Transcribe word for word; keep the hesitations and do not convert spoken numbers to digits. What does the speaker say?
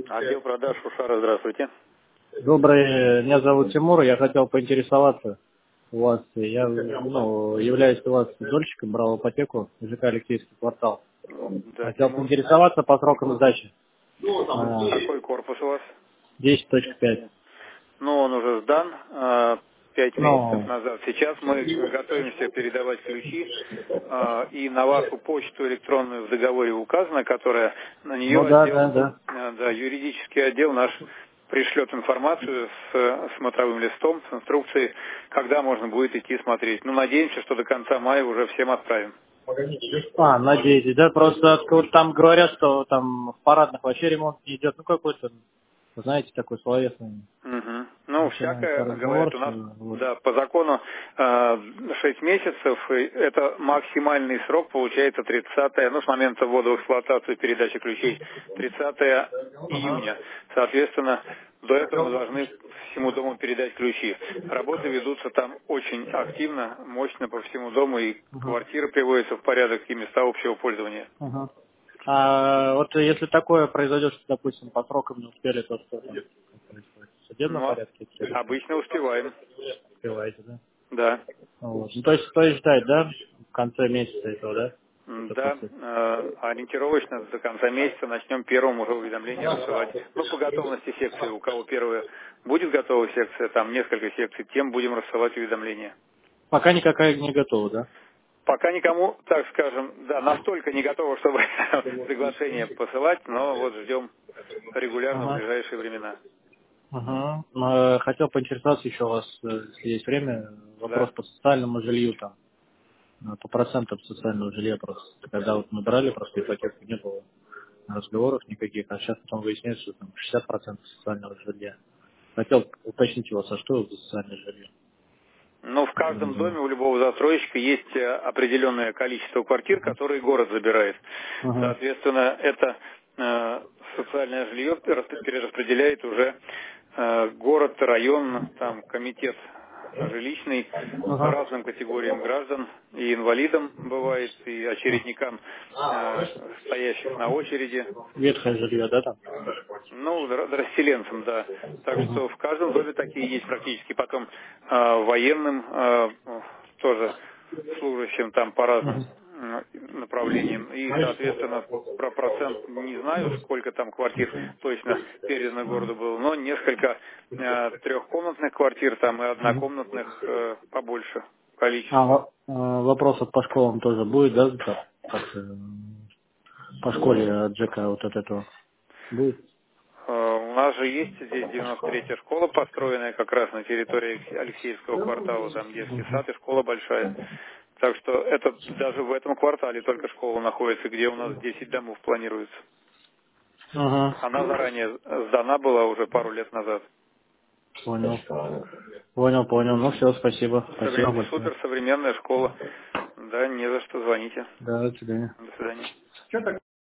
Отдел продаж Ушара, здравствуйте. Добрый, меня зовут Тимур, я хотел поинтересоваться у вас, я ну, являюсь у вас дольщиком, брал ипотеку, ЖК Алексеевский квартал. Да, Хотел Тимур. поинтересоваться по срокам сдачи. Какой корпус у вас? десять точка пять. Ну, он уже сдан а, пять месяцев Ну, назад. Сейчас мы готовимся передавать ключи, а, и на вашу почту электронную в договоре указано, которая на нее ну да, отдел, да, да. а, да, юридический отдел наш пришлет информацию с смотровым листом, с инструкцией, когда можно будет идти смотреть. Ну, надеемся, что до конца мая уже всем отправим. А, надеетесь, да? Просто вот там говорят, что там в парадных вообще ремонт не идет. Ну, какой-то, знаете, такой словесный. Мгм. Ну, Начинается всякое, говорят, разговор, у что нас, вот. да, по закону э, шесть месяцев, и это максимальный срок, получается тридцатое, ну, с момента ввода в эксплуатацию передачи ключей, тридцатое июня. Соответственно, до этого мы должны всему дому передать ключи. Работы ведутся там очень активно, мощно по всему дому, и Мгм. квартиры приводятся в порядок, и места общего пользования. Ага. А вот если такое произойдет, что, допустим, по срокам не успели, то что там происходит? В судебном Но порядке все решать? обычно успеваем, Успеваете, да? да. Вот. Ну, то есть стоит ждать, да? В конце месяца этого, да? М, Что Да, после? э, ориентировочно до конца месяца начнем первым уже уведомление рассылать. Ну, по готовности секции. У кого первая будет готова секция, там несколько секций, тем будем рассылать уведомления. Пока никакая не готова, да? Пока никому, так скажем, да, настолько не готово, чтобы приглашение посылать, но вот ждем регулярно в Ага. ближайшие времена. Ага. Э, Хотел поинтересоваться еще у вас, э, если есть время, вопрос Да. по социальному жилью там, э, по процентам социального жилья просто. Когда вот мы брали просто ипотеку, не было разговоров никаких, а сейчас потом выясняется, что там шестьдесят процентов социального жилья. Хотел уточнить у вас, а что это за социальное жилье? Но в каждом доме у любого застройщика есть э, определенное количество квартир, которые город забирает. Ага. Соответственно, это э, социальное жилье перерас- перераспределяет уже э, город, район, там комитет жилищный Ага. разным категориям граждан, и инвалидам бывает, и очередникам, э, стоящих на очереди, Ветхое жилье, да, там? ну, р- расселенцам, да. Так Мгм. что в каждом доме такие есть практически. Потом э, военным э, тоже служащим там по разным Мгм. э, направлениям. И, соответственно, про процент не знаю, сколько там квартир точно передано городу было, но несколько э, трехкомнатных квартир там и Мгм. однокомнатных э, побольше А, количество. во- э, вопрос вот по школам тоже будет, да, как, как, э, по школе от Джека вот от этого будет? Э, У нас же есть здесь девяносто третья школа, построенная как раз на территории Алексеевского квартала, там детский Мгм. сад и школа большая. Так что это даже в этом квартале только школа находится, где у нас десять домов планируется. Ага. Она заранее сдана была уже пару лет назад. Понял. Понял, понял. Ну все, спасибо. Спасибо Совре- большое. Супер современная школа. Да, не за что, звоните. Да, до свидания. До свидания.